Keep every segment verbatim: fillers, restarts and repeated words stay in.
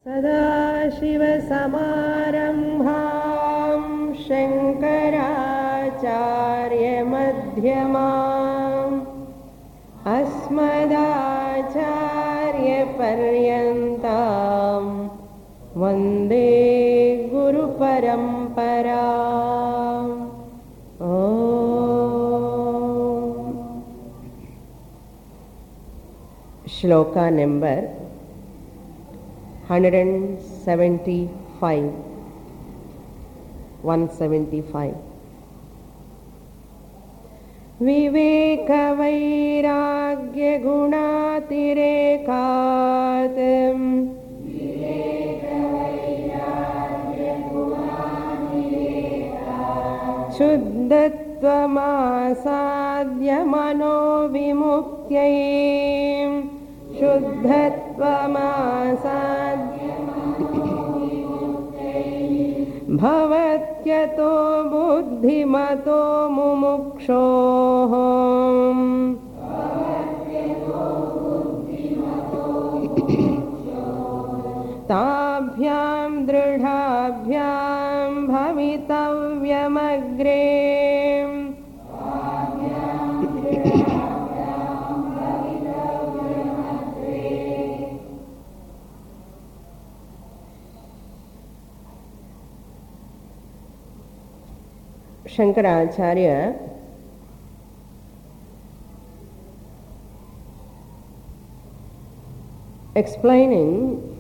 सदाशिवसमारम्भां शङ्कराचार्यमध्यमाम् अस्मदाचार्यपर्यन्तां वन्दे गुरुपरम्पराम्। ॐ श्लोका number one seventy-five, one seventy-five. विवेकवैराग्यगुणातिरेकात् शुद्धत्वमासाद्य मनोविमुक्त्यै शुद्धत्वमासाद्य भवत्यतो बुद्धिमतो मुमुक्षोः ताभ्यां दृढाभ्यां भवितव्यमग्रे Shankaracharya explaining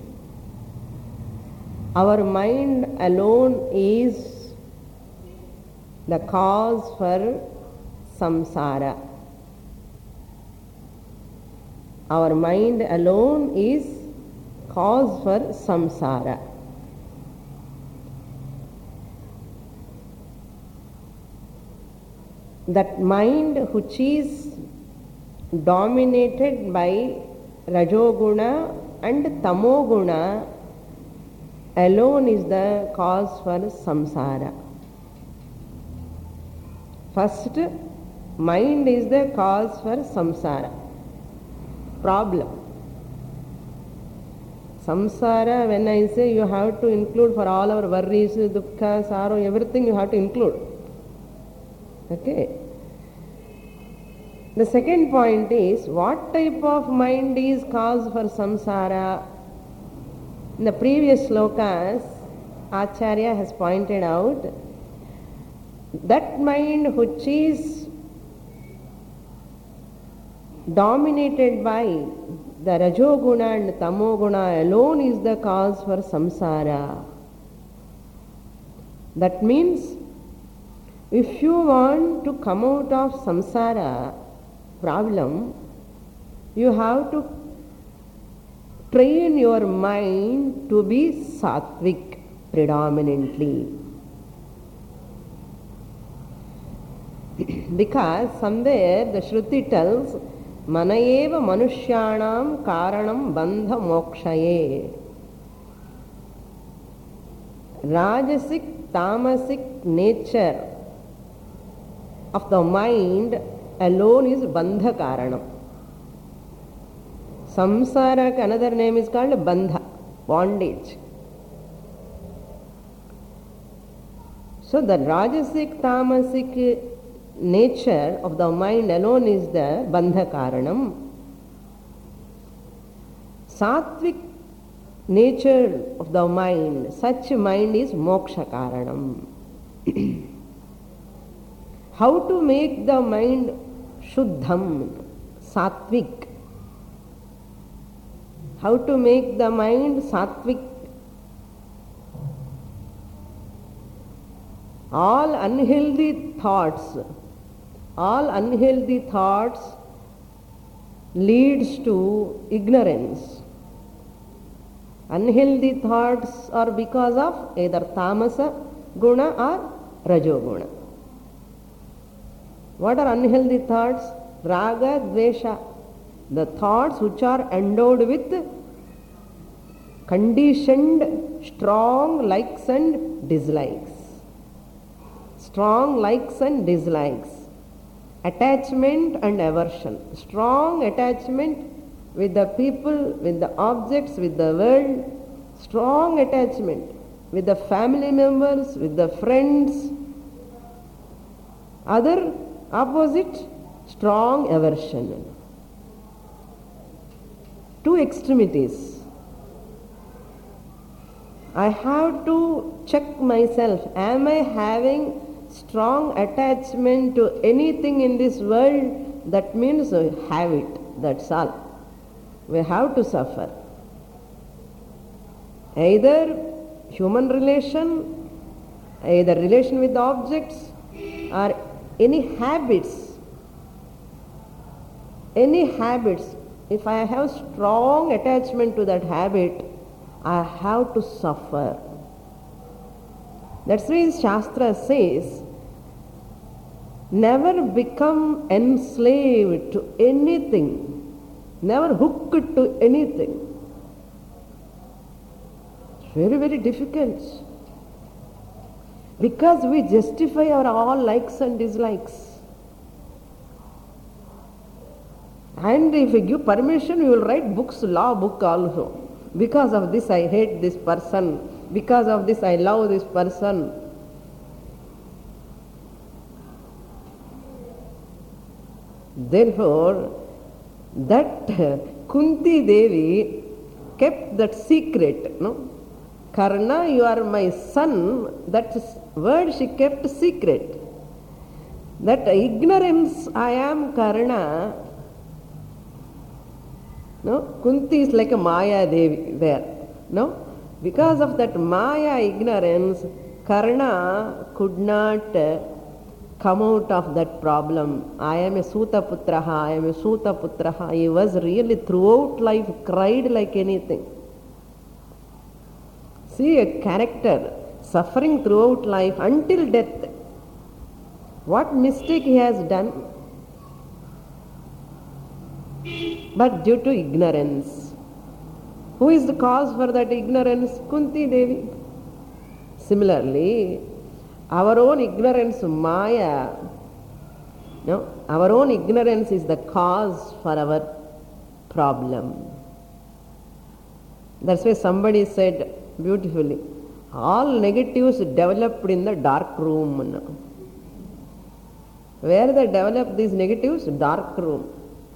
our mind alone is the cause for samsara. Our mind alone is cause for samsara. That mind which is dominated by Rajoguna and Tamoguna alone is the cause for samsara. First, mind is the cause for samsara. Problem. Samsara, when I say, you have to include for all our worries, dukkha, sorrow, everything you have to include. Okay. The second point is, what type of mind is cause for samsara? In the previous slokas, Acharya has pointed out that mind which is dominated by the Rajoguna and Tamoguna alone is the cause for samsara. That means, if you want to come out of samsara problem, you have to train your mind to be sattvic predominantly. Because somewhere the Shruti tells, Manayeva manushyanam karanam bandha mokshaye. Rajasic, tamasic nature of the mind alone is bandha karanam. Samsara, another name is called bandha, bondage. So the rajasic, tamasic nature of the mind alone is the bandha karanam. Sattvic nature of the mind, such mind is moksha karanam. How to make the mind shuddham, sattvic? How to make the mind sattvic? All unhealthy thoughts, all unhealthy thoughts leads to ignorance. Unhealthy thoughts are because of either tamasa guna or rajoguna. What are unhealthy thoughts? Raga, dvesha. The thoughts which are endowed with conditioned strong likes and dislikes. Strong likes and dislikes. Attachment and aversion. Strong attachment with the people, with the objects, with the world. strong attachment with the family members, with the friends. Other opposite, strong aversion. Two extremities. I have to check myself. Am I having strong attachment to anything in this world? That means I have it. That's all. We have to suffer. Either human relation, either relation with objects, or any habits. Any habits. If I have strong attachment to that habit, I have to suffer. That's why Shastra says, never become enslaved to anything, never hooked to anything. It's very, very difficult. Because we justify our all likes and dislikes. And if we give permission, we will write books, law book also. Because of this I hate this person. Because of this I love this person. Therefore, that Kunti Devi kept that secret. No? Karna, you are my son. That word she kept secret. That ignorance, I am Karna. No, Kunti is like a Maya Devi there. No, because of that Maya ignorance, Karna could not uh, come out of that problem. I am a Suta Putraha, I am a Suta Putraha. He was really throughout life cried like anything. See a character suffering throughout life until death. What mistake he has done? But due to ignorance. Who is the cause for that ignorance? Kunti Devi. Similarly, our own ignorance, Maya, no, our own ignorance is the cause for our problem. That's why somebody said beautifully, all negatives developed in the dark room. Where they develop these negatives? Dark room.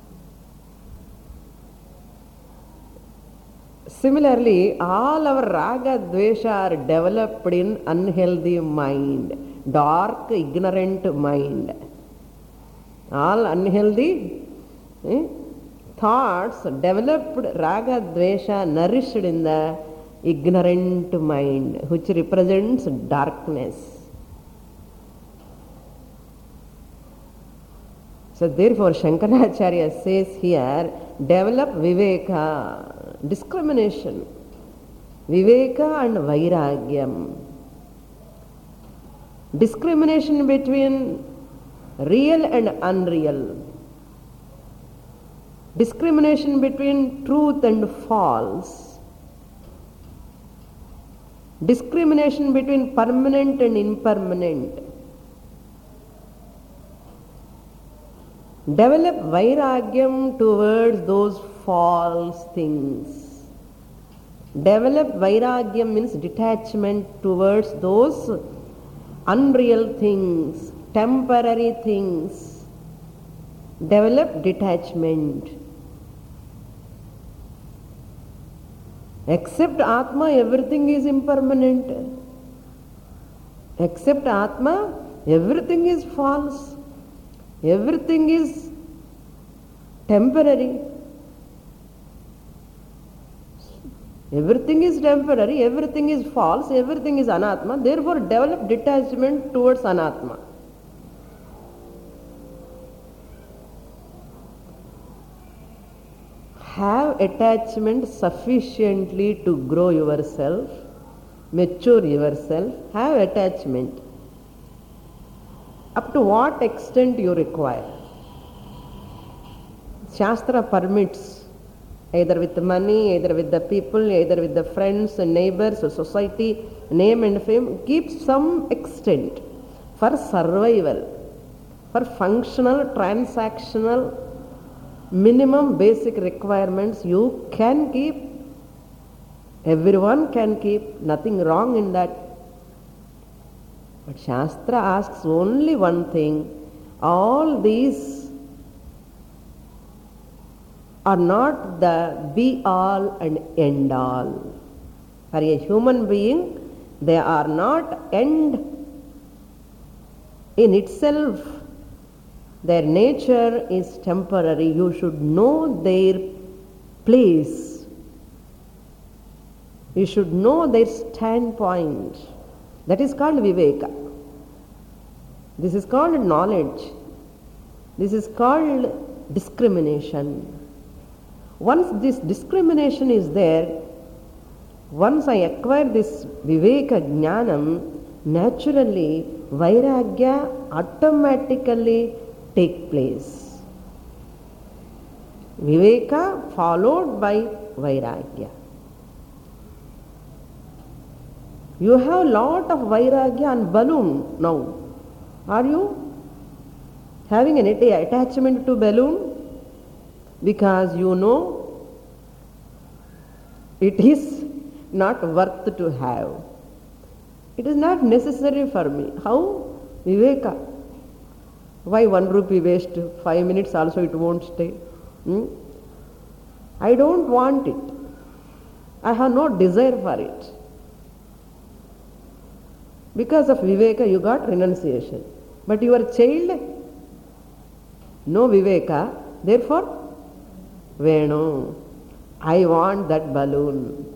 Similarly, all our raga, dvesha are developed in unhealthy mind, dark, ignorant mind. All unhealthy eh, thoughts developed raga, dvesha, nourished in the ignorant mind, which represents darkness. So therefore, Shankaracharya says here, develop viveka, discrimination, viveka and vairagyam. Discrimination between real and unreal. Discrimination between truth and false. Discrimination between permanent and impermanent. Develop vairagyam towards those false things. Develop vairagyam means detachment towards those unreal things, temporary things. Develop detachment. Except Atma, everything is impermanent. Except Atma, everything is false. Everything is temporary. Everything is temporary, everything is false, everything is anatma. Therefore, develop detachment towards anatma. Have attachment sufficiently to grow yourself, mature yourself. Have attachment. Up to what extent you require. Shastra permits, either with money, either with the people, either with the friends and neighbors or society, name and fame, keep some extent for survival, for functional, transactional, minimum basic requirements you can keep. Everyone can keep, nothing wrong in that. But Shastra asks only one thing, all these are not the be all and end all. For a human being, they are not end in itself. Their nature is temporary. You should know their place. You should know their standpoint. That is called Viveka. This is called knowledge. This is called discrimination. Once this discrimination is there, once I acquire this Viveka Jnanam, naturally Vairagya automatically take place. Viveka followed by Vairagya. You have lot of Vairagya and balloon now. Are you having an attachment to balloon? Because you know it is not worth to have. It is not necessary for me. How? Viveka. Why one rupee waste? Five minutes also it won't stay. Hmm? I don't want it. I have no desire for it. Because of Viveka you got renunciation. But your child, no Viveka, therefore, Venu, I want that balloon.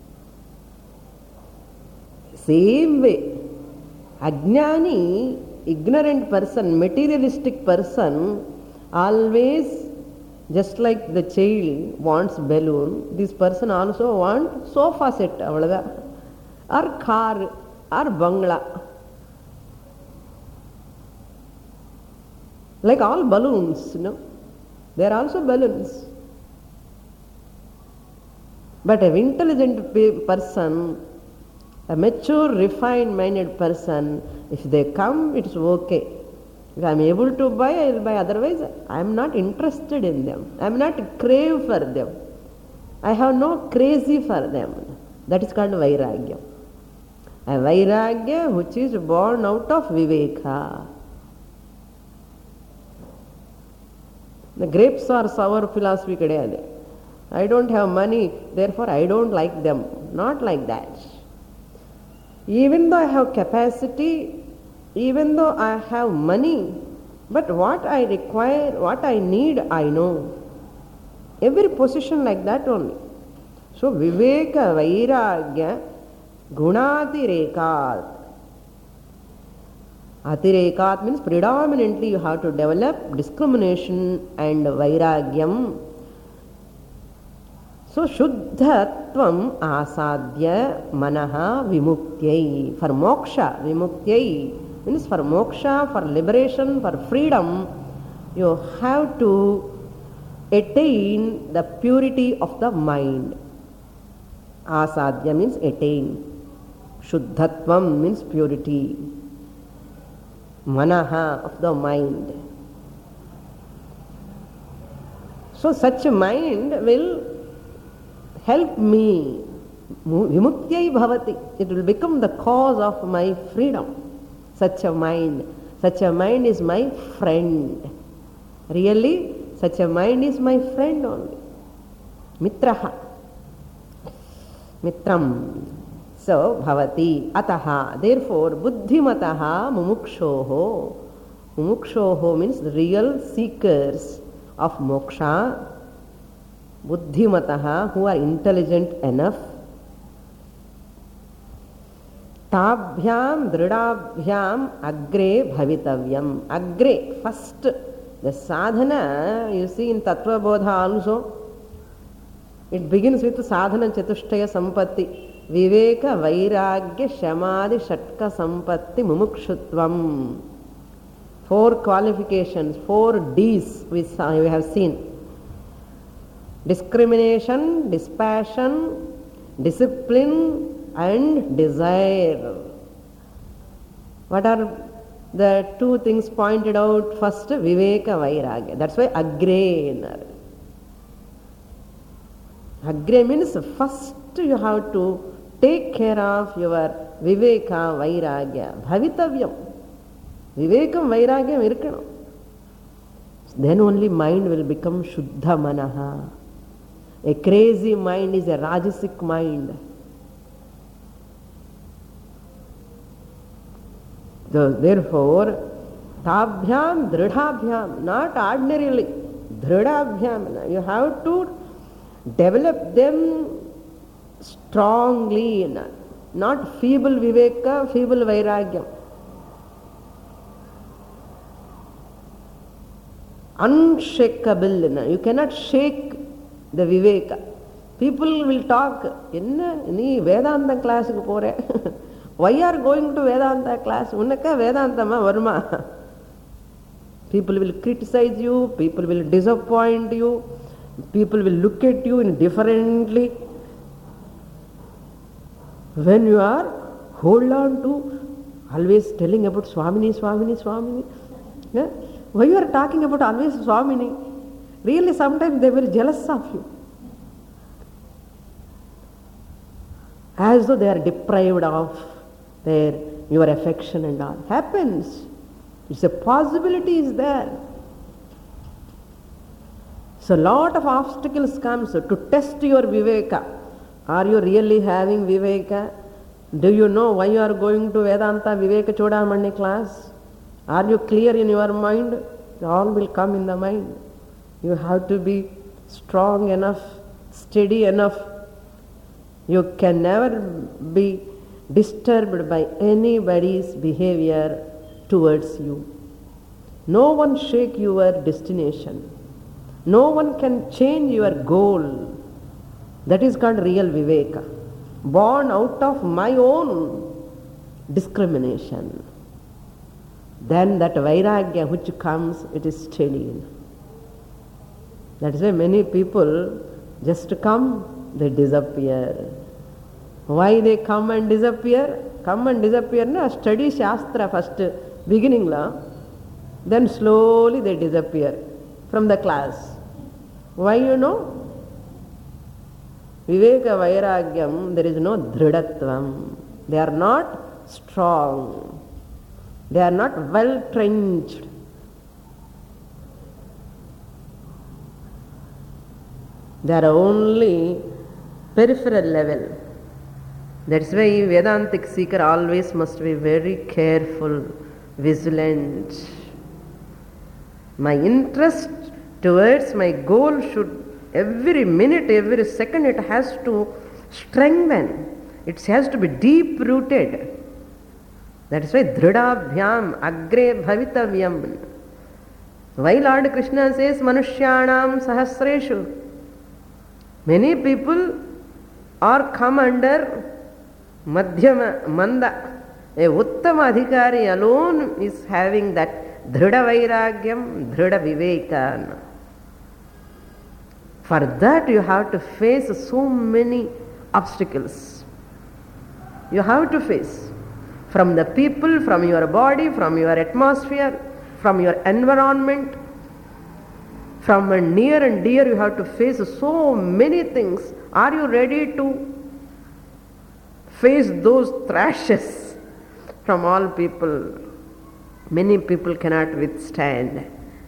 Same way, Ajnani, ignorant person, materialistic person, always, just like the child wants balloon, this person also wants sofa set, or car, or bangla. Like all balloons, you know, they are also balloons. But an intelligent person, a mature, refined-minded person, if they come, it's okay. If I am able to buy, I will buy. Otherwise, I am not interested in them. I am not crave for them. I have no crazy for them. That is called Vairagya. A Vairagya which is born out of Viveka. The grapes are sour philosophy kadeyade. I don't have money, therefore I don't like them. Not like that. Even though I have capacity, even though I have money, but what I require, what I need, I know. Every position like that only. So Viveka Vairagya Gunatirekat. Atirekat means predominantly you have to develop discrimination and Vairagyam. So Shuddhatvam Asadya Manaha Vimuktiyai. For moksha, Vimuktiyai means for moksha, for liberation, for freedom, you have to attain the purity of the mind. Asadya means attain. Shuddhatvam means purity. Manaha of the mind. So such a mind will help me. Vimuktiyai bhavati. It will become the cause of my freedom. Such a mind. Such a mind is my friend. Really, such a mind is my friend only. Mitraha. Mitram. So, bhavati, ataha, therefore, buddhimataha mumukshoho. Mumukshoho means the real seekers of moksha. Buddhimataha, who are intelligent enough. Tabhyam dridabhyam agre bhavitavyam. Agre, first, the sadhana, you see in Tattva Bodha also, it begins with sadhana chatushtaya sampatti. Viveka, Vairagya, Shamadhi, Shatka, Sampatti, Mumukshutvam. Four qualifications, four D's we, saw, we have seen. Discrimination, dispassion, discipline and desire. What are the two things pointed out? First, Viveka, Vairagya. That's why Agre. Agre means first you have to take care of your viveka, vairagya, bhavitavyam. Vivekam, vairagyam irkanam. Then only mind will become shuddha manaha. A crazy mind is a rajasic mind. So, therefore, tabhyam dridhabhyam, not ordinarily, dridhabhyam. You have to develop them strongly, not feeble viveka, feeble vairagyam. Unshakable. You cannot shake the viveka. People will talk, enna nee Vedanta class ku pore. Why are going to Vedanta class? Unnaka Vedanta ma varma. People will criticize you, people will disappoint you, people will look at you indifferently. When you are hold on to always telling about Swamini, Swamini, Swamini. Yeah? Why you are talking about always Swamini? Really sometimes they were jealous of you. As though they are deprived of their your affection and all. Happens. It's a possibility is there. So lot of obstacles comes to test your viveka. Are you really having viveka? Do you know why you are going to Vedanta Viveka Chodamani class? Are you clear in your mind? All will come in the mind. You have to be strong enough, steady enough. You can never be disturbed by anybody's behavior towards you. No one shake your destination. No one can change your goal. That is called real viveka. Born out of my own discrimination. Then that vairagya which comes, it is steady. That is why many people just come, they disappear. Why they come and disappear? Come and disappear, na? Study Shastra first, beginning la. Then slowly they disappear from the class. Why you know? Viveka Vairagyam, there is no dhridatvam. They are not strong. They are not well trenched. They are only peripheral level. That's why Vedantic seeker always must be very careful, vigilant. My interest towards my goal should every minute, every second it has to strengthen. It has to be deep rooted. That is why Dhridabhyam Agre Bhavitavyam. Why Lord Krishna says Manushyanam Sahasreshu? Many people are come under Madhyama Manda. A Uttama Adhikari alone is having that Dhrida Vairagyam, Dhrida Viveka. For that you have to face so many obstacles. You have to face. From the people, from your body, from your atmosphere, from your environment, from a near and dear, you have to face so many things. Are you ready to face those thrashes from all people? Many people cannot withstand.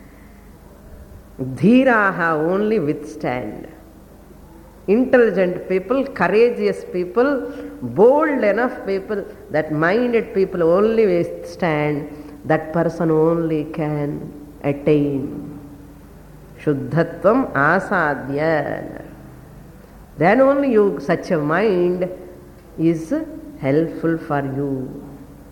Dhiraha only withstand. Intelligent people, courageous people, bold enough people, that minded people only withstand, that person only can attain Shuddhatvam asadhya. Then only you, such a mind is helpful for you.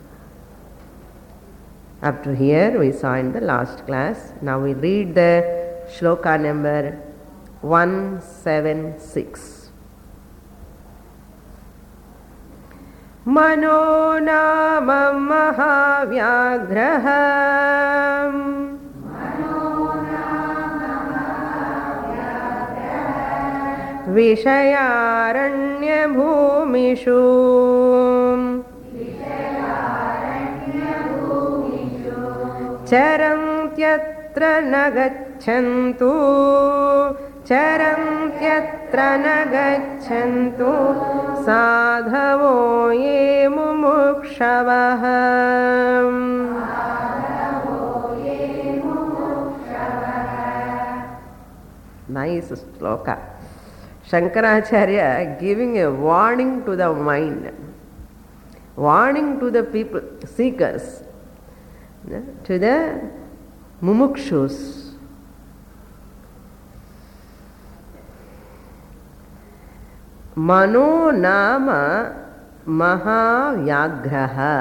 Up to here we saw in the last class. Now we read the shloka number one seventy-six. Mano nama mahavyagraham Vishayaranya bhumishu Charantyatra nagachantu charantyatra na gachantu sadhavo ye mumukshavaha. Nice sloka. Shankaracharya giving a warning to the mind, warning to the people, seekers, to the mumukshus. Mano nama mahavyagraha.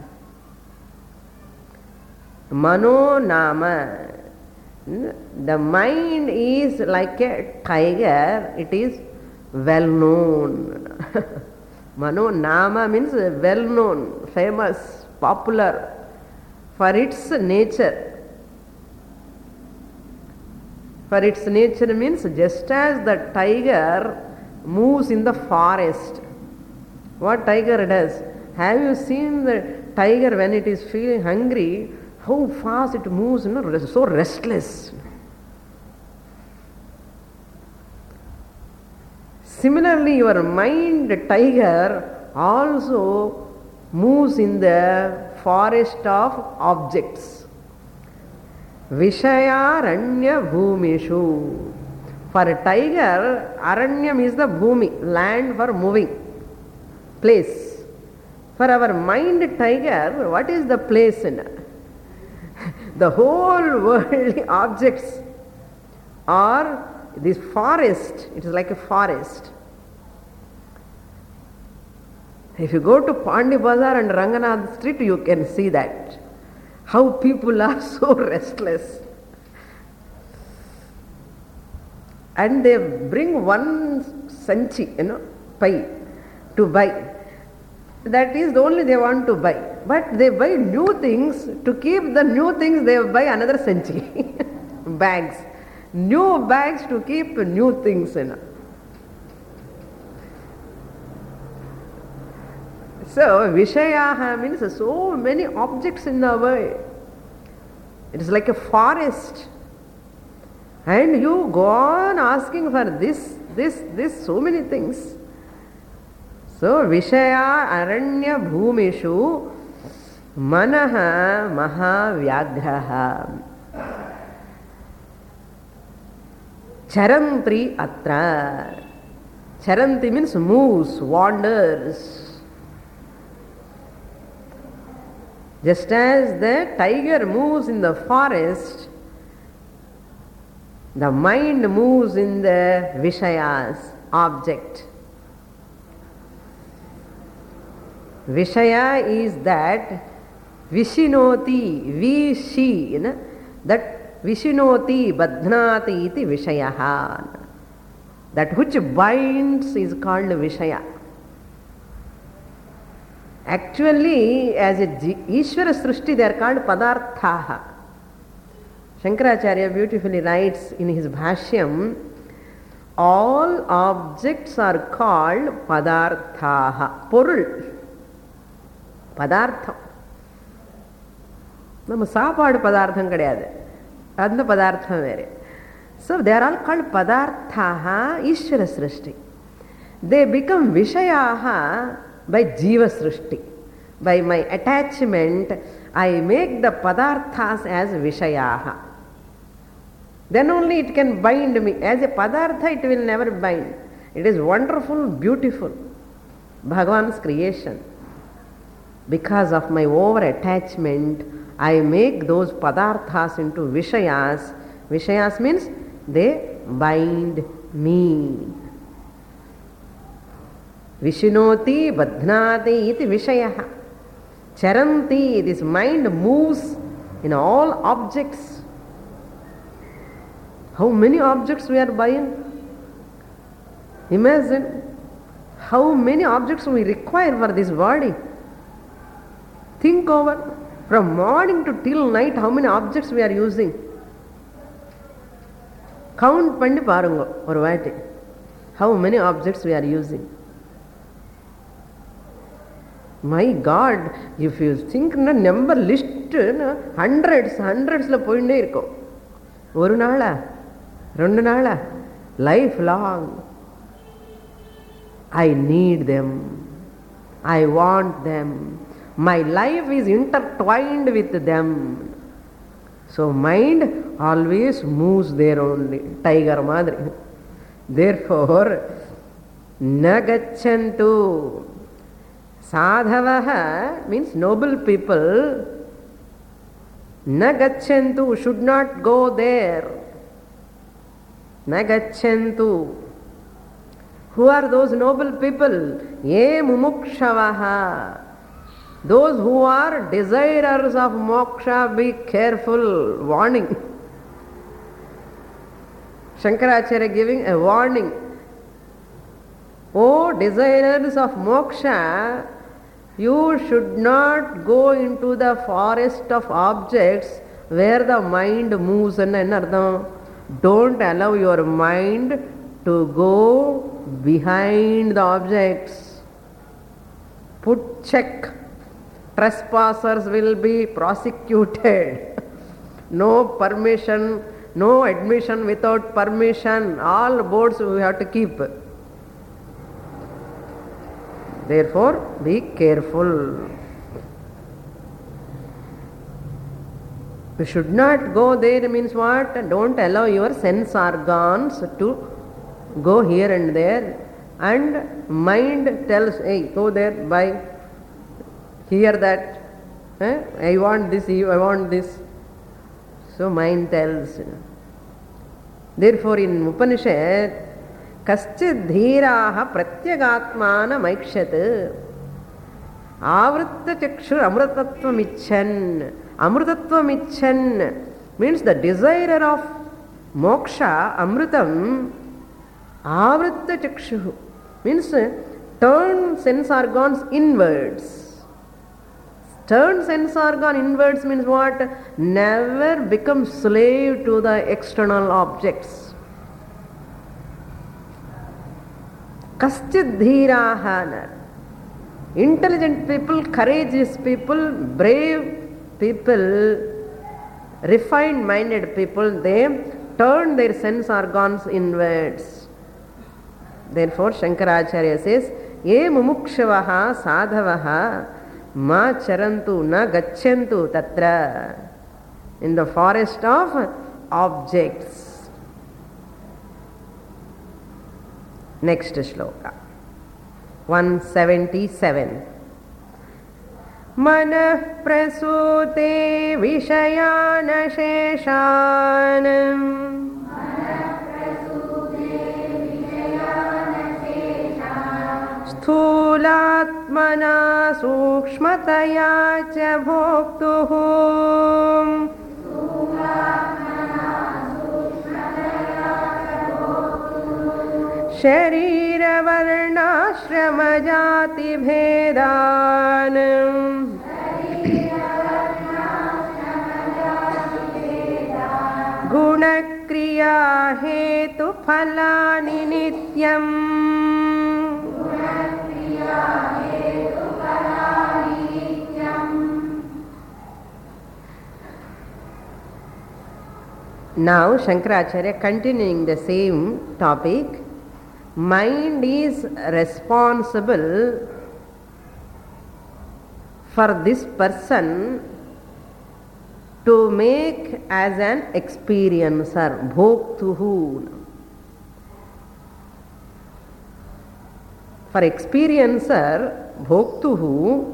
Mano nama. The mind is like a tiger, it is well known. Mano nama means well known, famous, popular for its nature. For its nature means just as the tiger moves in the forest. What tiger does? Have you seen the tiger when it is feeling hungry? How fast it moves, you know, so restless. Similarly, your mind, tiger, also moves in the forest of objects. Vishaya Aranya Bhumishu. For a tiger, Aranyam is the Bhumi, land for moving, place. For our mind, tiger, what is the place in it? The whole worldly objects are this forest. It is like a forest. If you go to Pandi Bazaar and Ranganath Street, you can see that. How people are so restless. And they bring one sanchi, you know, pai to buy. That is the only they want to buy. But they buy new things. To keep the new things, they buy another sanchi. Bags. New bags to keep new things in. So, Vishayaha means so many objects in the world. It is like a forest. And you go on asking for this, this, this, so many things. So, Vishaya Aranya Bhumishu Manaha Mahavyagraha Charantri Atra. Charanti means moves, wanders. Just as the tiger moves in the forest, the mind moves in the Vishayas, object. Vishaya is that Vishinoti, Vishi, you know, that Vishinoti, Badhnati iti Vishayaha. That which binds is called Vishaya. Actually, as a Ishvara Srishti, they are called Padarthaha. Shankaracharya beautifully writes in his Bhashyam, all objects are called Padarthaha. Porul. Padartham. நம்ம சாப்பாடு பதார்த்தம் கிடையாது, அந்த பதார்த்தம் வேறு. So they are all called Padarthaha Ishvara Srishti. They become Vishayaha by Jiva Srishti. By my attachment, I make the Padarthas as Vishayaha. Then only it can bind me. As a Padartha, it will never bind. It is wonderful, beautiful. Bhagavan's creation. Because of my over attachment, I make those Padarthas into Vishayas. Vishayas means they bind me. Vishinoti Badhnati iti Vishayaha. Charanti, this mind moves in all objects. How many objects we are buying? Imagine how many objects we require for this body. Think over, from morning to till night, how many objects we are using. Count panni parungo or vaati. How many objects we are using. My God, if you think na number list na hundreds, hundreds la poinde irko. Oru naala, rendu naala, lifelong. I need them. I want them. My life is intertwined with them. So mind always moves there only. Tiger madri. Therefore, na gacchantu. Sadhavaha means noble people. Na gacchantu, should not go there. Na gacchantu. Who are those noble people? Ye mumukshavaha. Those who are desirers of moksha, be careful. Warning. Shankaracharya giving a warning. O desirers of moksha, you should not go into the forest of objects where the mind moves. Don't allow your mind to go behind the objects. Put check. Trespassers will be prosecuted. No permission, no admission without permission. All boards we have to keep. Therefore, be careful. You should not go there means what? Don't allow your sense organs to go here and there. And mind tells, hey, go there, buy, hear that. Eh? I want this, I want this. So mind tells. Therefore, in Upanishad, Kaschid dhiraha pratyagatmana maikshat avritta chakshur amrutatvam icchan. Amrutatvam icchan means the desire of moksha, amrutam, avritta chakshu means turn sense organs inwards. Turn sense organ inwards means what? Never become slave to the external objects. Kaschid dhiraha. Intelligent people, courageous people, brave people, refined minded people, they turn their sense organs inwards. Therefore, Shankaracharya says, Ye mumukshavaha sadhavaha ma charantu na gacchantu tatra. In the forest of objects. Next shloka. one seventy-seven. Manah prasute vishayana sheshanam स्थूलात्मना सूक्ष्मतया च भोक्तुः शरीरवर्णाश्रमजातिभेदान् गुणक्रिया हेतुफलानि नित्यम् Now Shankaracharya continuing the same topic. Mind is responsible for this person to make as an experiencer, bhoktuhu. For experiencer, bhoktuhu,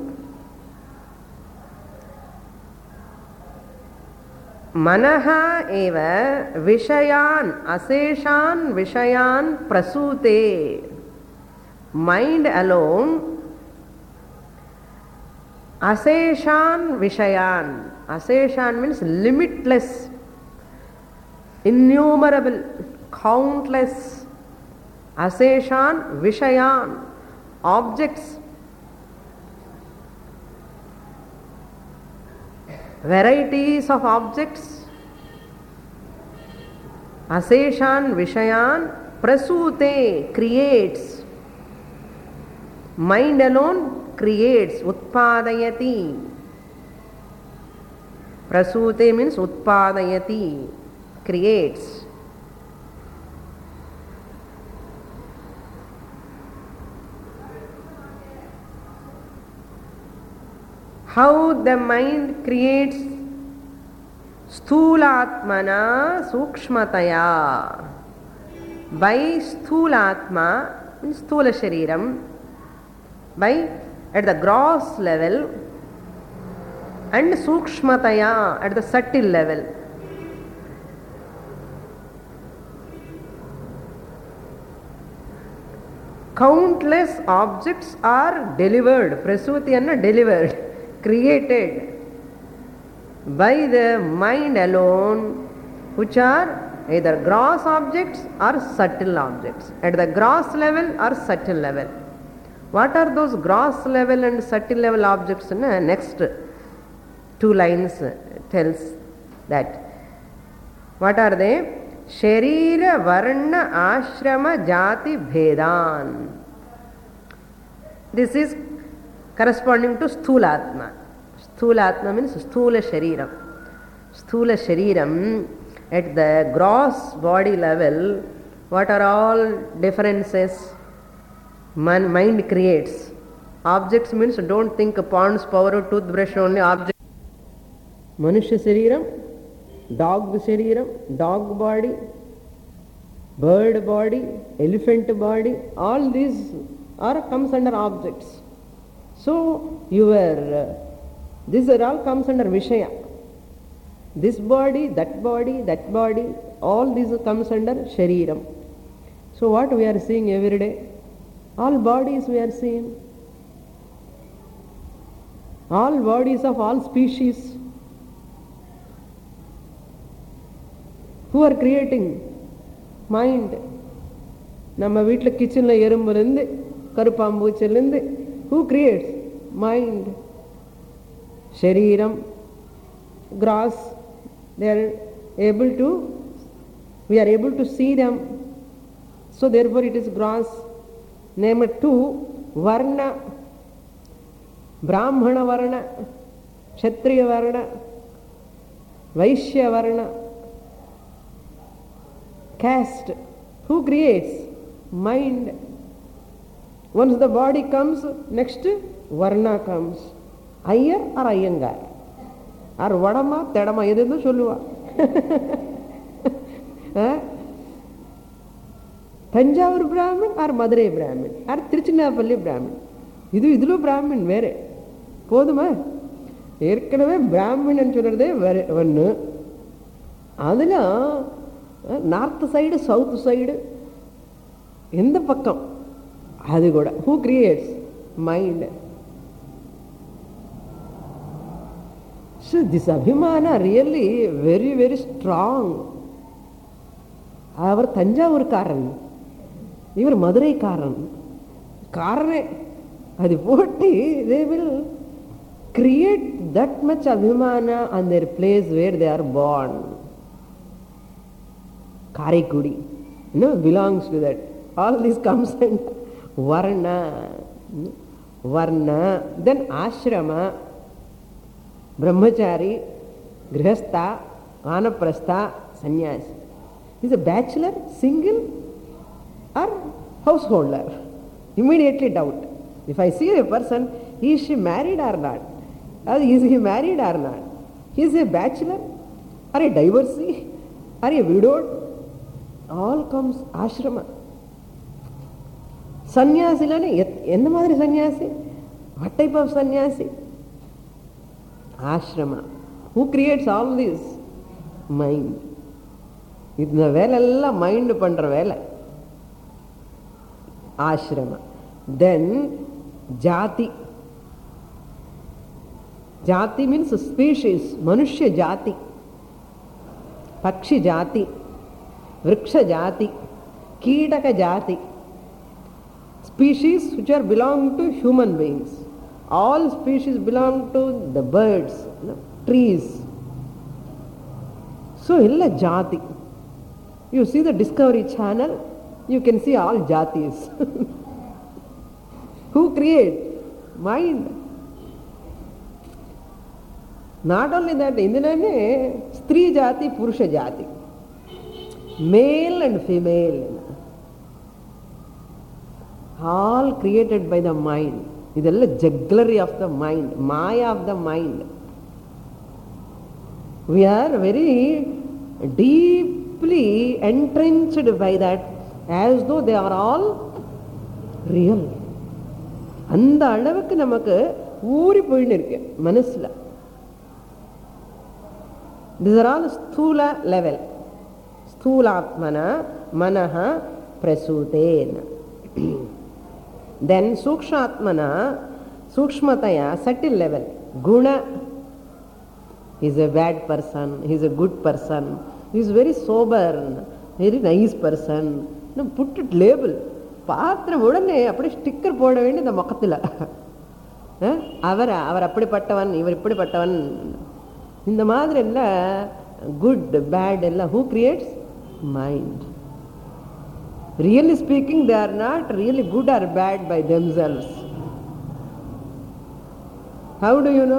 manaha eva vishayan, aseshan vishayan prasute. Mind alone, aseshan vishayan. Aseshan means limitless, innumerable, countless. Aseshan vishayan, objects, varieties of objects. Aseshan vishayan prasute, creates. Mind alone creates, utpadayati. Prasute means utpadayati, creates. how the mind creates sthulatmana sukshmataya. By sthulatma means sthula shariram, by at the gross level, and sukshmataya at the subtle level. Countless objects are delivered, prasutiyanna delivered, created by the mind alone, which are either gross objects or subtle objects, at the gross level or subtle level. What are those gross level and subtle level objects? Next two lines tells that. What are they? Sharira, Varna, Ashrama, Jati, Bhedan. This is corresponding to Sthulatma. Sthulatma means Sthula Shariram. Sthula Shariram, at the gross body level, what are all differences Man, mind creates? Objects means don't think Pond's power, toothbrush only object. Manushya Shariram, dog Shariram, dog body, bird body, elephant body, all these are comes under objects. So your uh, these are all comes under Vishaya. This body, that body, that body, all these comes under Shariram. So what we are seeing every day? All bodies we are seeing. All bodies of all species. Who are creating? Mind. Namma veetla kitchen la erumburinde, karupamboochilinde. Who creates? Mind. Shariram, grass, they are able to, we are able to see them. So therefore it is grass. Name two, Varna, Brahmana Varna, Kshatriya Varna, Vaishya Varna, caste. Who creates? Mind. Once the body comes, next Varna comes. Ayyar or Ayyangar? Or Vadama, Tedama, Edendu Solluva. Tanjavur Brahmin or Madurai Brahmin or Tiruchinappalli Brahmin. Idu idulu Brahmin vere. Poduma? Erkanave Brahmin and Chulade one. Adila north side, south side. In the Pakkam. Adigoda. Who creates? Mind. So this Abhimana really very, very strong. Our Tanjavur Karan. Even Madurai Karan. Karane. Adipoti, they will create that much Abhimana on their place where they are born. Karikudi. You know, belongs to that. All this comes in Varna. Varna. Then Ashrama. Brahmachari, Grihastha, Vanaprastha, Sannyasi. Is a bachelor, single, or householder? Immediately doubt. If I see a person, is she married or not? Or is he married or not? Is he a bachelor? Or a divorcee? Or a widowed? All comes ashrama. Sannyasi lane, enna madri sannyasi? What type of sannyasi? Ashrama. Who creates all this? Mind. Idna velalla mind pandra vela. Ashrama. Then jati. Jati means species. Manushya jati. Pakshi jati. Vriksha jati. Keetaka jati. Species which are belong to human beings. All species belong to the birds, you know, trees. So, illa jati. You see the Discovery Channel, you can see all jatis. Who create? Mind. Not only that, indilane Stri jati, Purusha jati. Male and female. All created by the mind. ಇದೆಲ್ಲ jugglery of the mind, maya of the mind. We are very deeply entrenched by that as though they are all real. அந்த அளவுக்கு நமக்கு ஊறி போயின்னு இருக்கு மனசுல. These are all sthula level. Sthulatmana manaha prasutena. Then sukshatmana, sukshmataya, subtle level. Guna, he is a bad person, he is a good person, he is very sober, very nice person. No, put it label. பாத்திரம் உடனே அப்படி sticker போட வேண்டிய இந்த முகத்தில் அவர் அவர் அப்படிப்பட்டவன், இவர் இப்படிப்பட்டவன். இந்த மாதிரி எல்லாம் குட் பேட் எல்லாம் who creates? Mind. Really speaking they are not really good or bad by themselves. How do you know?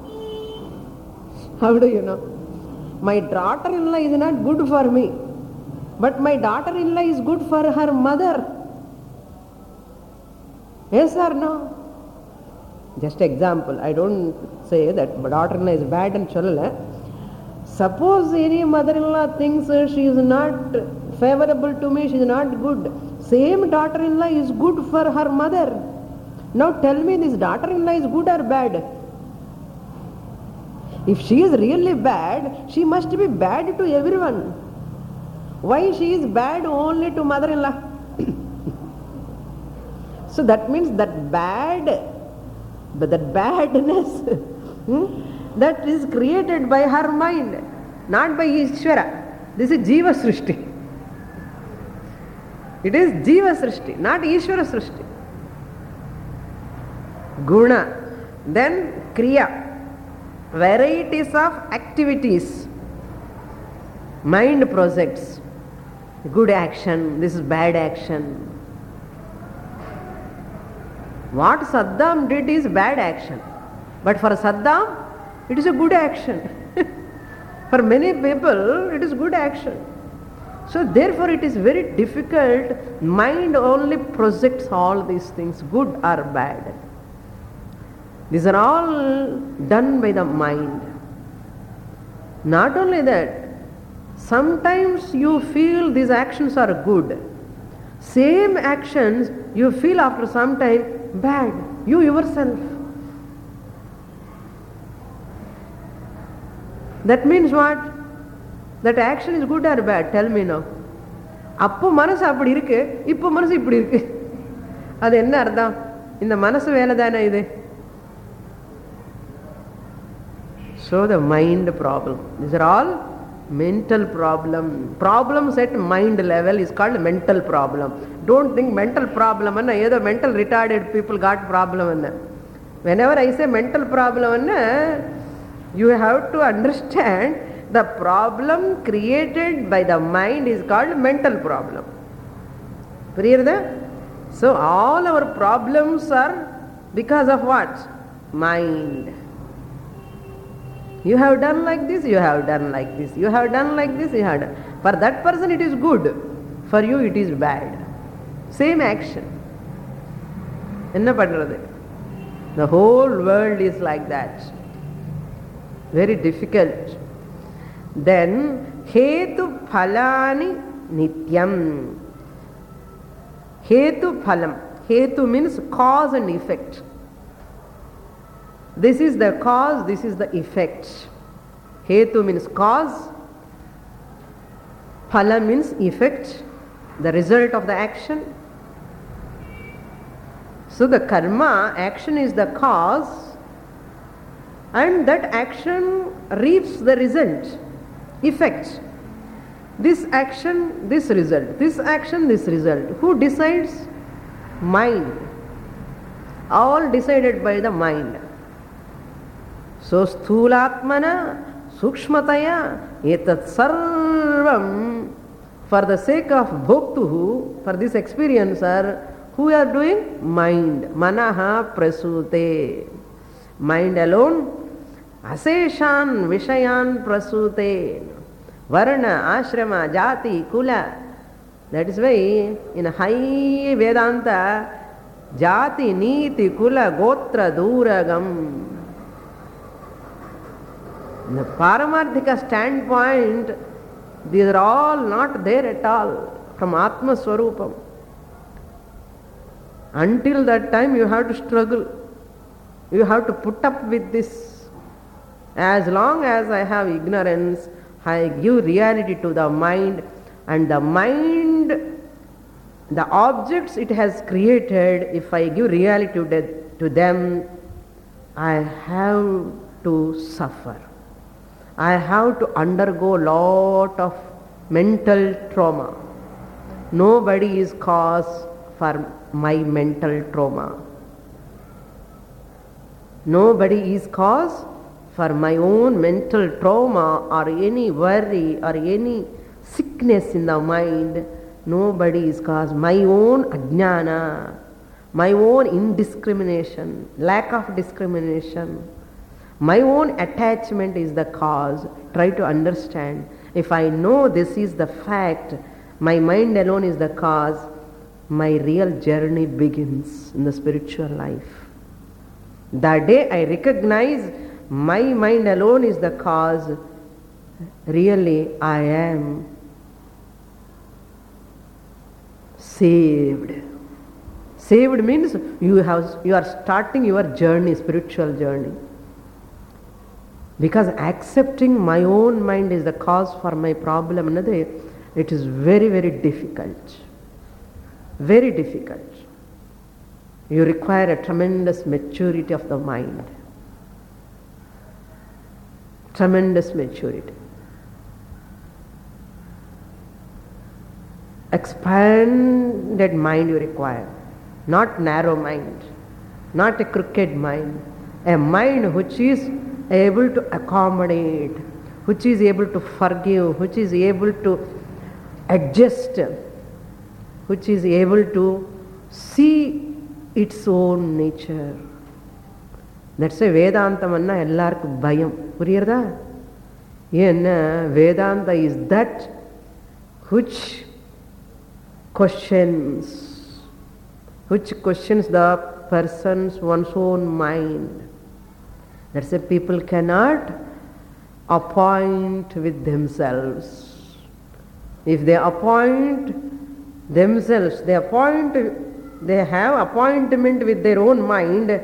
How do you know? My daughter-in-law is not good for me, but my daughter-in-law is good for her mother. Yes or no? Just example. I don't say that daughter-in-law is bad and cholala. Suppose any mother-in-law thinks she is not favorable to me, she is not good. Same daughter-in-law is good for her mother. Now tell me, this daughter-in-law is good or bad? If she is really bad, she must be bad to everyone. Why she is bad only to mother-in-law? So that means that bad, but that badness hmm, that is created by her mind, not by Ishvara. This is Jiva Srishti. It is Jiva Srishti, not Ishvara Srishti. Guna. Then Kriya. Varieties of activities mind projects. Good action, this is bad action. What Saddam did is bad action, but for Saddam it is a good action. For many people it is good action. So therefore it is very difficult. Mind only projects all these things, good or bad. These are all done by the mind. Not only that, sometimes you feel these actions are good. Same actions you feel after some time bad. You yourself. That means what? That action is good or bad? Tell me now. அப்போ மனசு அப்படி இருக்கு, இப்போ மனசு இப்படி இருக்கு. அது என்ன அர்த்தம்? இந்த மனசு வேலை தானே இது. So the mind problem. These are all mental problem. Problems at mind level is called mental problem. Don't think mental problem anna either mental retarded people got problem anna. Whenever I say mental problem anna, you have to understand the problem created by the mind is called mental problem. Puriyudha? So all our problems are because of what? Mind. You have done like this, you have done like this, you have done like this, you have done. For that person it is good, for you it is bad. Same action. Enna pandrathu? The whole world is like that. Very difficult. Then hetu phalani nityam. Hetu phalam. Hetu means cause and effect. This is the cause, this is the effect. Hetu means cause, phala means effect, the result of the action. So the karma, action is the cause, and that action reaps the result, effect. This action, this result, this action, this result. Who decides? Mind. All decided by the mind. So sthulatmana sukshmataya etat sarvam, for the sake of bhoktuhu, for this experiencer, who are doing? Mind. Manaha prasute. Mind alone. Aseshan vishayan prasute. Varna, ashrama, jati, kula. That is why in high Vedanta Jati, Niti, Kula, Gotra, Duragam. In the Paramarthika standpoint, these are all not there at all from Atma Swarupam. Until that time you have to struggle. You have to put up with this. As long as I have ignorance, I give reality to the mind, and the mind, the objects it has created, if I give reality to, the, to them, I have to suffer. I have to undergo lot of mental trauma. Nobody is cause for my mental trauma. Nobody is cause for my own mental trauma or any worry or any sickness in the mind. Nobody is cause. My own ajnana, my own indiscrimination, lack of discrimination, my own attachment is the cause. Try to understand. If I know this is the fact, my mind alone is the cause, my real journey begins in the spiritual life. The day I recognize my mind alone is the cause, really I am saved. Saved means you have you are starting your journey, spiritual journey. Because accepting my own mind is the cause for my problem, it is very, very difficult. Very difficult. You require a tremendous maturity of the mind. Tremendous maturity. Expanded mind you require. Not narrow mind. Not a crooked mind. A mind which is able to accommodate, which is able to forgive, which is able to adjust, which is able to see its own nature. That's why Vedantam anna ellarku bayam. Puriyarda? Yenna Vedanta is that which questions, which questions the person's one's own mind. That's why people cannot appoint with themselves. If they appoint themselves, they appoint, they have appointment with their own mind,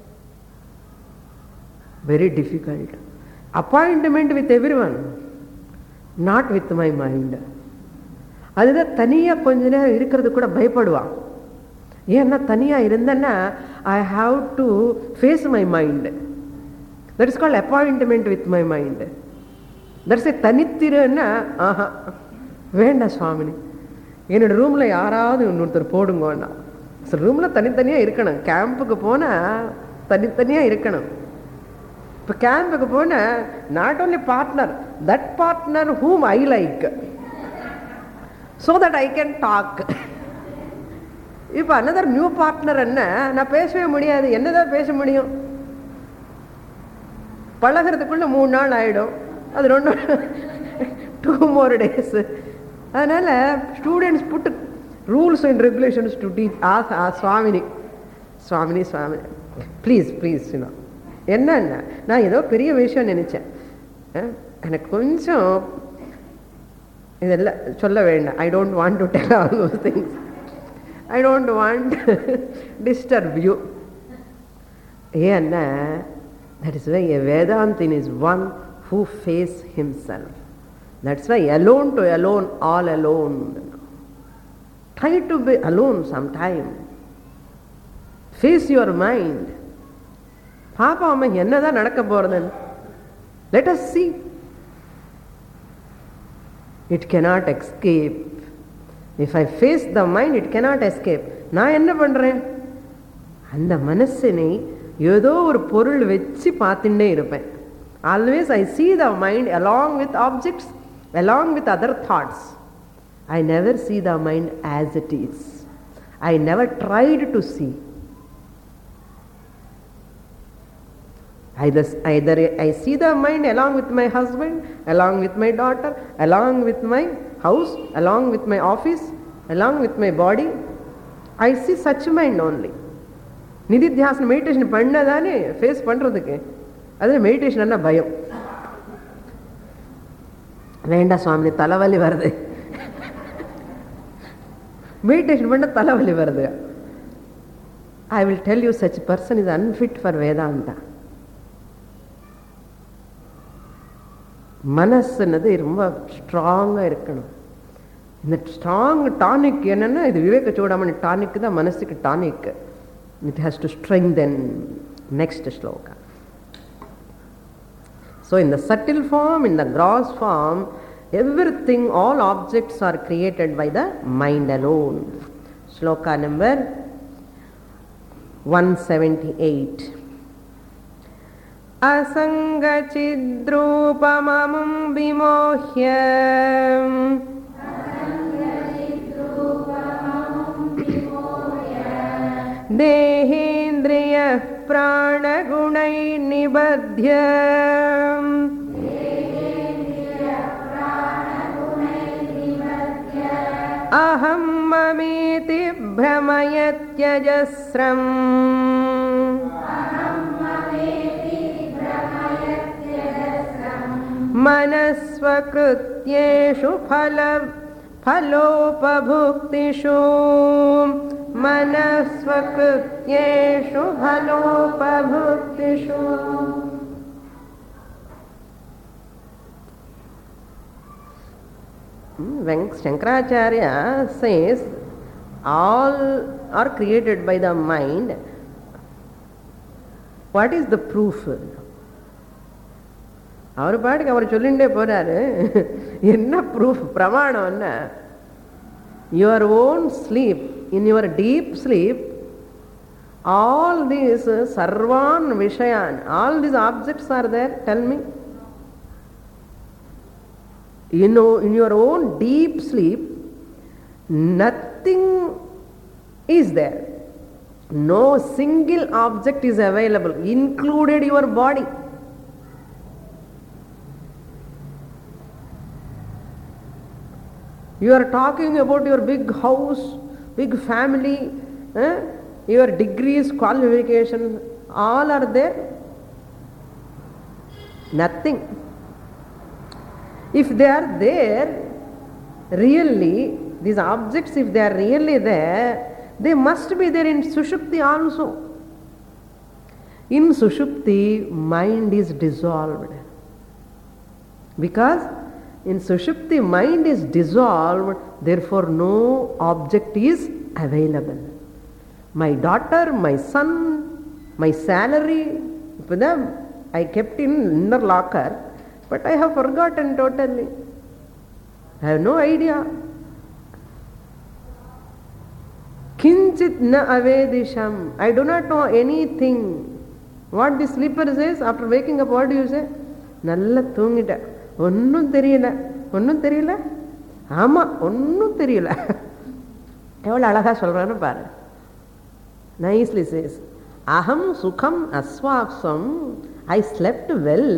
very difficult. Appointment with everyone, not with my mind. அதுதான் தனியா கொஞ்ச நேரம் இருக்கிறது கூட பயப்படுவான். ஏன்னா தனியா இருந்தேன்னா I have to face my mind. That is called appointment with my mind. That's a தனித்திருன்னா ஆஹா வேண்டாம் சுவாமினி, என்னோட ரூம்ல யாராவது இன்னொருத்தர் போடுங்கன்னா. ரூம்ல தனித்தனியா இருக்கணும். கேம்புக்கு போனா தனித்தனியா இருக்கணும். இப்போ கேம்புக்கு போனா not only partner, that partner whom I like, so that I can talk. இப்போ another new partner என்ன, நான் பேசவே முடியாது. என்னதான் பேச முடியும்? பழகிறதுக்குள்ள மூணு நாள் ஆயிடும். அது ரெண்டு டூ மோர் டேஸ். அதனால students put rules and regulations to teach. ஆ சுவாமினி சுவாமினி சுவாமினி ப்ளீஸ் ப்ளீஸ் என்ன என்ன நான் ஏதோ பெரிய விஷயம் நினைச்சேன். எனக்கு கொஞ்சம் இதெல்லாம் சொல்ல வேண்டாம். I don't want to tell all those things. I don't want disturb you. ஏன்னா that is why a Vedantin is one who faces himself. That's why alone to alone, all alone. Try to be alone sometime. Face your mind. Papa amma ennada nadakka poradhu? Let us see. It cannot escape. If I face the mind, it cannot escape. Na enna pandren? அந்த மனசினை ஏதோ ஒரு பொருள் வச்சு பார்த்துட்டே இருப்பேன். Always I see the mind along with objects, along with other thoughts. I never see the mind as it is. I never tried to see. Either, either I see the mind along with my husband, along with my daughter, along with my house, along with my office, along with my body. I see such mind only. நிதித்தியாசனம் meditation பண்ணதானே face பண்ணுறதுக்கு. அது meditation பயம். வேண்டாம் சுவாமி, தலைவலி வருது. Meditation பண்ண தலைவலி வருது. I will tell you such person is unfit for Vedanta. மனசுன்னது ரொம்ப ஸ்ட்ராங்காக இருக்கணும். இந்த ஸ்ட்ராங் டானிக் என்னன்னா, இது விவேக சூடாமணி டானிக் தான் மனசுக்கு tonic. It has to strengthen. Next shloka. So in the subtle form, in the gross form, everything, all objects are created by the mind alone. Shloka number one seventy-eight. Asanga chidrupamamum vimohya देहेन्द्रिय प्राणगुणै निबध्य अहं ममेति भ्रमयत्यजस्रम् मनस्वकृत्येषु फल फलोपभुक्तिषु मनस्वकृत्येषु फलोपभुक्तिषु. When Shankaracharya says all are created by the mind, what is the proof? அவர் பாட்டுக்கு அவர் சொல்லிண்டே போறாரு. என்ன proof, பிரமாணம் என்ன? Your own sleep, in your deep sleep, all these sarvan vishayan, all these objects are there. Tell me, you know, in your own deep sleep, nothing is there. No single object is available, included your body. You are talking about your big house, big family, eh? Your degrees, qualifications, all are there. Nothing. If they are there, really, these objects, if they are really there, they must be there in Sushupti also. In Sushupti, mind is dissolved. Because in Sushupti, mind is dissolved, therefore no object is available. My daughter, my son, my salary, for them I kept in inner locker, but I have forgotten totally. I have no idea. Kinchit na avedisham. I do not know anything. What the sleeper says after waking up, what do you say? Nalla thoongita. ஒன்றும் தெரியல, ஒன்றும் தெரியல, ஆமாம் ஒன்றும் தெரியல. எவ்வளோ அழகாக சொல்கிறான்னு பாரு. நைஸ்லி சேஸ், அகம் சுகம் அஸ்வாப்சம், ஐ ஸ்லெப்ட் வெல்,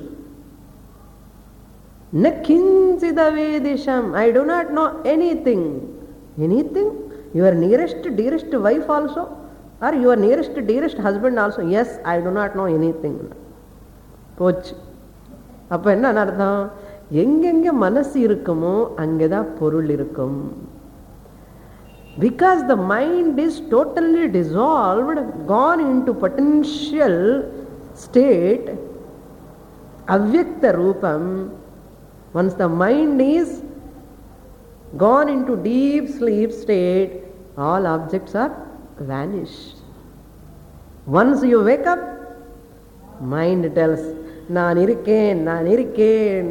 ந கிஞ்சிதவேதிஷம், I do not know anything. Anything? Your nearest dearest wife also, or your nearest dearest husband also? Yes, I do not know anything. போச்சு. அப்போ என்ன அர்த்தம்? எங்கெங்கே மனசு இருக்குமோ அங்கேதான் பொருள் இருக்கும். Because the mind is totally dissolved, gone into potential state, avyakta rupam. Once the mind is gone into deep sleep state, all objects are vanished. Once you wake up, mind tells, நான் இருக்கேன், நான் இருக்கேன்.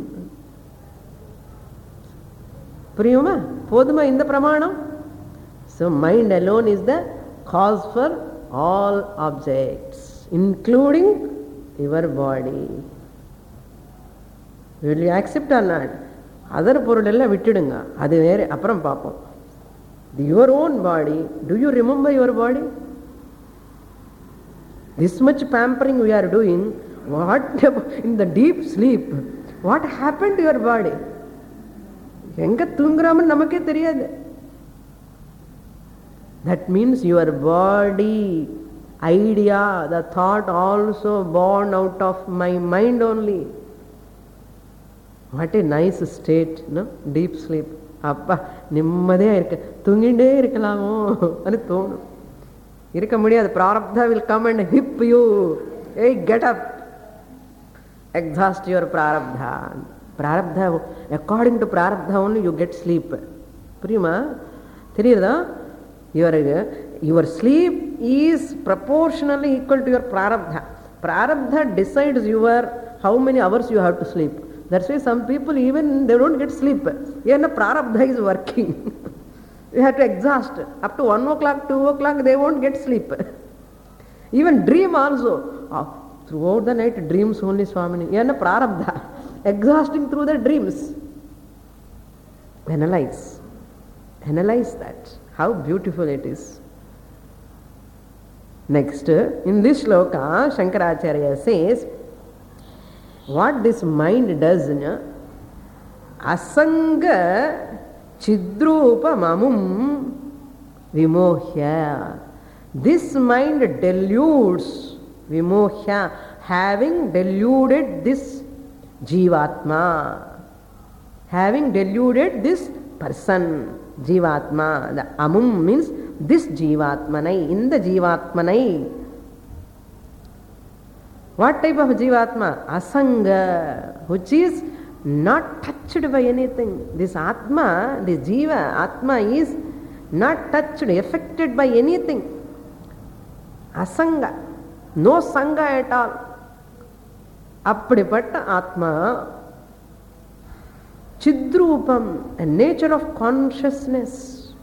புரியுமா? போதுமா இந்த பிரமாணம்? So mind alone is the cause for all objects, including your body. Will you accept or not? Other பொருள் எல்லாம் விட்டுடுங்க, அது வேற, அப்புறம் பார்ப்போம். Your own body, do you remember your body? This much pampering we are doing. What in the deep sleep, what happened to your body? எங்க தூங்குறாம நமக்கே தெரியாது. That means your body idea, the thought also born out of my mind only. What a nice state, no? Deep sleep. அப்பா நிம்மதியாக இருக்க, தூங்கிண்டே இருக்கலாமோ அது தோணும். இருக்க முடியாது. பிராரப்தா will come and hip you. Hey, get up. Exhaust your prarabdha. Prarabdha, according to prarabdha only you get sleep. புரியுமா? தெரியுதா? Your, your sleep is proportionally equal to your prarabdha. Prarabdha decides your how many hours you have to sleep. That's why some people even they don't get sleep. Even prarabdha is working. You have to exhaust. Up to one o'clock, two o'clock they won't get sleep. Even dream also. Oh, throughout the night dreams only, Swamini. Even prarabdha. Exhausting through the dreams. Analyze. Analyze that. How beautiful it is. Next, in this shloka, Shankaracharya says, what this mind does, asanga chidrupa mamum vimohya. This mind deludes, vimohya, having deluded this jivatma, having deluded this person, jivatma. The amum means this jivatmanai, in the jivatmanai. What type of jivatma? Asanga, which is not touched by anything. This atma, this jiva, atma is not touched, affected by anything. Asanga, no sanga at all. Apadipatta atma, chidrupam, a nature of consciousness.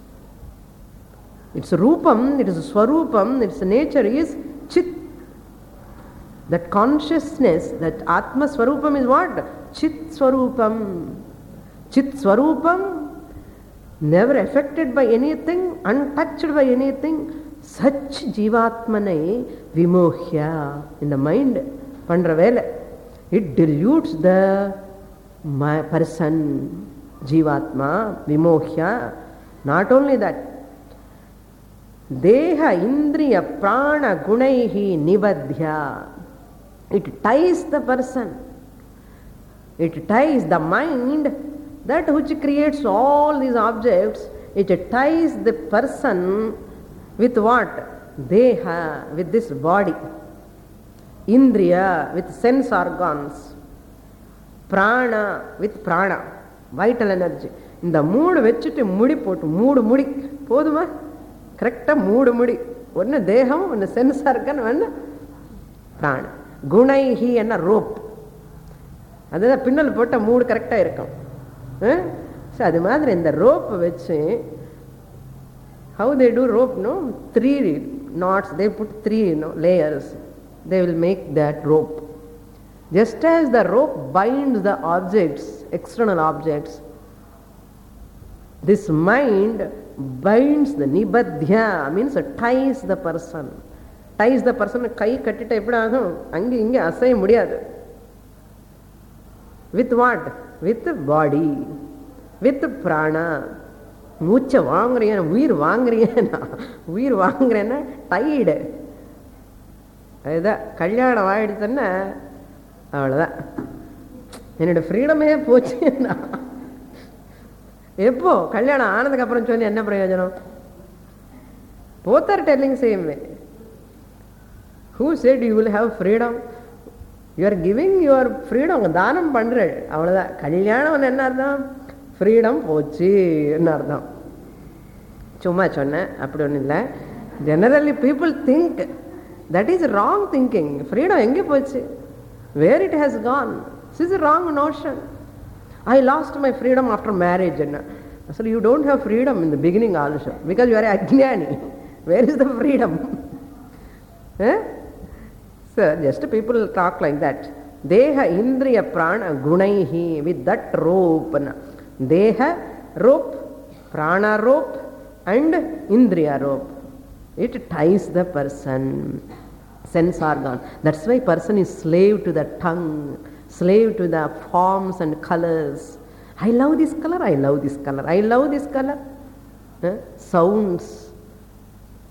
Its rupam, its swarupam, its nature is chit. That consciousness, that atma swarupam is what? Chit swarupam. Chit swarupam, never affected by anything, untouched by anything. Such jivatmanai vimohya. In the mind, pandra vela, it dilutes the person, jivatma, vimohya. Not only that, deha indriya prana gunaihi nibadhya. It ties the person. It ties the mind, that which creates all these objects. It ties the person with what? Deha, with this body. Indriya, with sense organs. Prana, with prana, vital energy. In the mood vechittu mudi potu, mood mudi. Poduma? Correct, mood mudi. One deham, one sense organ, one prana. Gunaihi and a rope. அதுதான் பின்னல் போட்டால் மூடு கரெக்டாக இருக்கும். So அது மாதிரி இந்த rope வச்சு, how they do rope, no three knots, they put three you know, layers, they will make that rope. Just as the rope binds the objects, external objects, this mind binds the nibadhya, means ties the person. Ties the person, கை கட்டிட்ட எப்படி ஆகும், அங்கே இங்கே அசைய முடியாது. With what? With body, with prana. மூச்சை வாங்குறேன், உயிர் வாங்குறேன்னா, உயிர் வாங்குறேன்னா டைடு. அதுதான் கல்யாணம் ஆகிடுச்சுன்னா அவ்வளோதான், என்னோட ஃப்ரீடமே போச்சுன்னா. எப்போ கல்யாணம் ஆனதுக்கப்புறம் சொல்லி என்ன பிரயோஜனம்? Both are telling same way. Who said you will have freedom? You are giving your freedom, தானம் பண்ற, அவ்வளோதான். கல்யாணம் என்ன அர்த்தம்? ஃப்ரீடம் போச்சு என்ன அர்த்தம்? சும்மா சொன்னேன், அப்படி ஒன்றும் இல்லை. Generally people think that is wrong thinking. Freedom எங்கே போச்சு? Where it has gone? This is wrong notion. I lost my freedom after marriage என்ன? So you don't have freedom in the beginning also, because you are ajnani. Where is the freedom? eh? So just people talk like that. Deha indriya prana gunaihi, with that rope. Deha rope, prana rope, and indriya rope. It ties the person, sense organ. That's why person is slave to the tongue, slave to the forms and colors. I love this color, I love this color, I love this color. Eh? Sounds.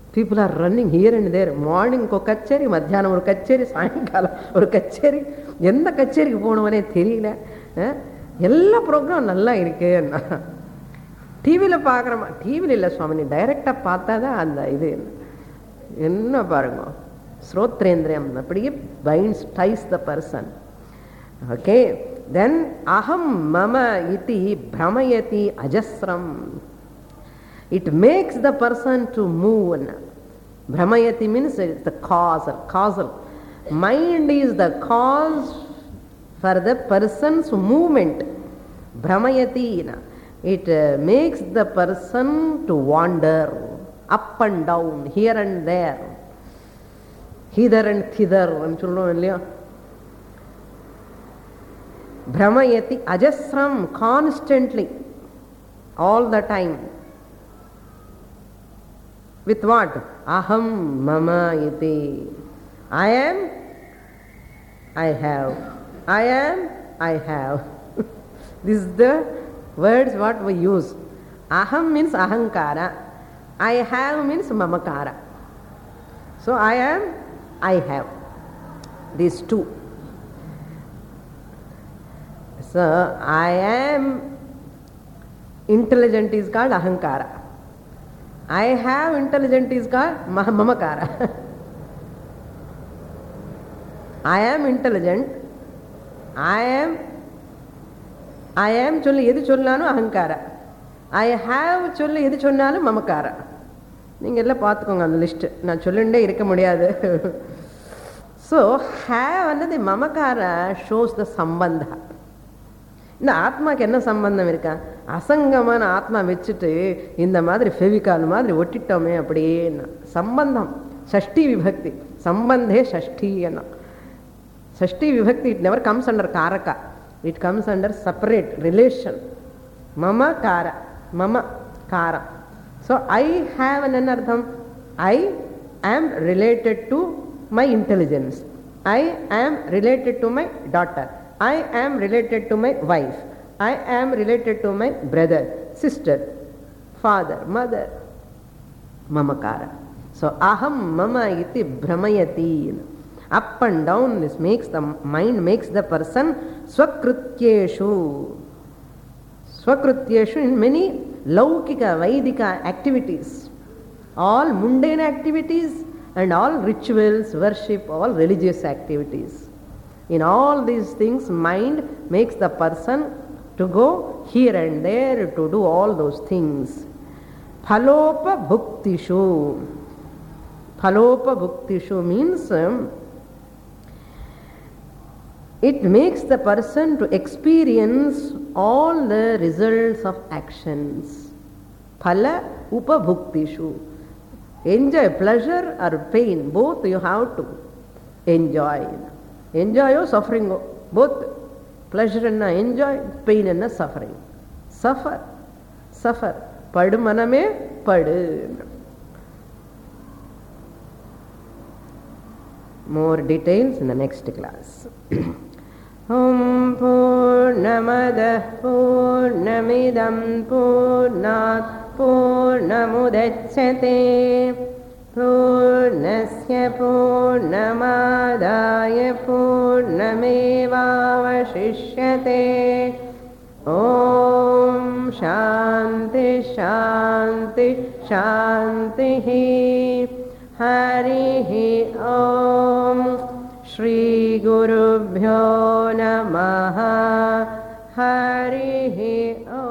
People are running here and there. Morning ko kacheri, madhyanam or kacheri, sayankalam or kacheri. Endha kacheri போனவனே தெரியல. எல்லா program நல்லா இருக்கு. டிவியில் பார்க்குறோமா? டிவியில் இல்லை சுவாமி, டைரெக்டாக பார்த்தா தான் அந்த இது என்ன பாருங்க, ஸ்ரோத்ரேந்திரியம் அப்படியே binds ties the person. Okay, then அகம் மம இதி பிரமயதி அஜஸ்ரம். It makes the person to move. Brahmayati means it's the causal. Causal. Mind is the cause for the person's movement. Brahmayati. It uh, makes the person to wander up and down, here and there, hither and thither. Brahmayati ajasram, constantly, all the time. With what? Aham mama iti. I am, I have. I am, I have. This is the words what we use. Aham means ahankara. I have means mamakara. So I am, I have. These two. So I am intelligent is called ahankara. I have intelligent is called mamakara. I am intelligent. I am I am சொல்லி எது சொன்னாலும் அகங்கார. I have சொல்லி எது சொன்னாலும் மமக்கார. நீங்கள் எல்லாம் பார்த்துக்கோங்க அந்த லிஸ்ட், நான் சொல்லிண்டே இருக்க முடியாது. ஸோ ஹேவ் வந்து மமக்கார ஷோஸ் த சம்பந்த. இந்த ஆத்மாக்கு என்ன சம்பந்தம் இருக்கா? அசங்கமான ஆத்மா வச்சுட்டு இந்த மாதிரி ஃபெவிகால் மாதிரி ஒட்டிட்டோமே அப்படியே சம்பந்தம். ஷஷ்டி விபக்தி, சம்பந்தே ஷஷ்டி என்ன. ஷஷ்டி விபக்தி it never comes under karaka, it comes under separate relation. மம கார, மம காரம். ஸோ ஐ ஹாவ் என்ன அர்த்தம்? I am related to my intelligence. I am related to my daughter. I am related to my wife. I am related to my brother, sister, father, mother. Mamakara. So aham mama iti brahmayati. Up and down, this makes the mind, makes the person swakrutyeshu. Swakrutyeshu in many laukika, vaidika activities. All mundane activities and all rituals, worship, all religious activities. In all these things, mind makes the person to go here and there to do all those things. Phalopa bhuktishu. Phalopa bhuktishu means um, it makes the person to experience all the results of actions. Phala upabhuktishu. Enjoy pleasure or pain, both you have to enjoy. Enjoy or suffering, both pleasure and enjoy, pain and suffering. Suffer, suffer. Padu maname padu. More details in the next class. Om Purnamada Purnamidam Purnat Purnamudachyate Purnasya Purnamadaya Purnamevavashishyate. Om Shanti Shanti Shanti. Harihi Om. Shri Gurubhyo Namaha. Harihi Om.